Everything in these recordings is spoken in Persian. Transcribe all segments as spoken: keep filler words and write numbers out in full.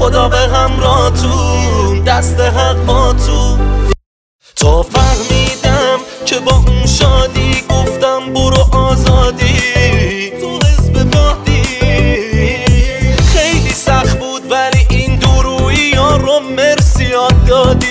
خدا به همراهتون، دست حق با تو. تا فهمیدم که با اون شادی گفتم برو آزادی تو حزب بادی. خیلی سخت بود ولی این دورویی ها رو مرسی یاد دادی.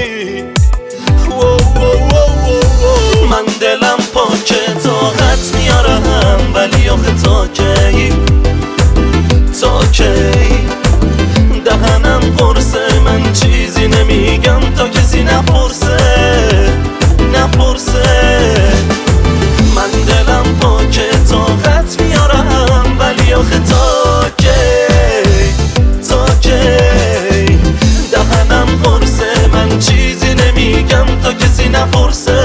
من دلم پاکه طاقت میارم ولی آخه تا کی تا کی دهنم قرصه، من چیزی نمیگم تا کسی نپرسه نپرسه. من دلم پاکه طاقت میارم ولی آخه تا کی تا کی دهنم قرصه، من چیزی نمیگم تا کسی نپرسه.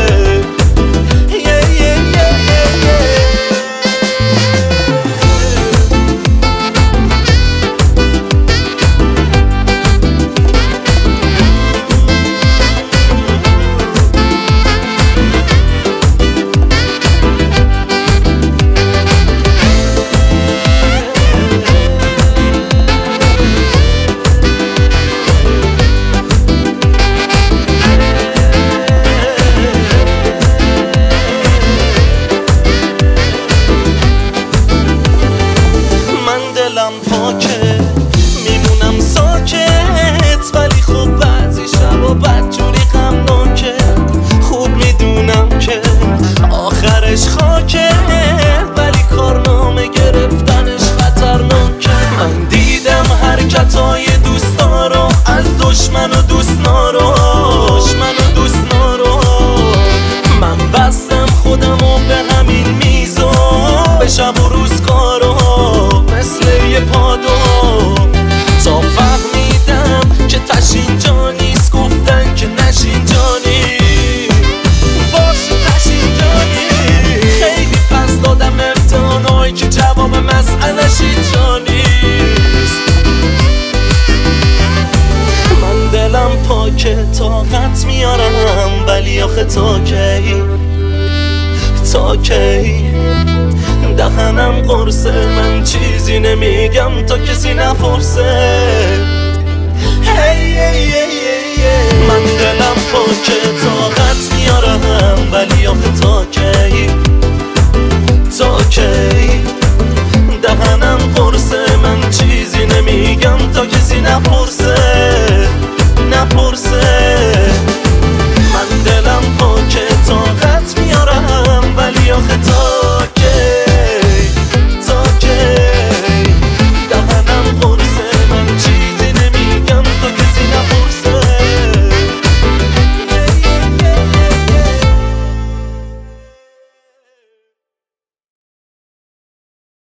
دلم پاکه میمونم ساکت ولی خب بعضی شبا بدجوری غمناکه. خوب میدونم که آخرش خاکه ولی کارنامه گرفتنش خطرناکه. من دیدم حرکتای دوستا رو از دشمن و دوست نارو دشمن و دوست نارو. من بستم خودمو به همین میزو به شب و روز کارو مثل یه پادو. تا فهمیدم که تشین جا نیست گفتن که نشین جانی باشی تشین جانی. خیلی پس دادم امتحانایی که جواب مسئله‌ش اینجا نیست. من دلم پاکه طاقت میارم ولی آخه تا کی تا کی دهنم قرصه، من چیزی نمیگم تا کسی نپرسه. hey, hey, hey, hey, hey. من دلم پاکه طاقت میارم ولی آخه تا کی تا کی دهنم قرصه، من چیزی نمیگم تا کسی نپرسه نپرسه.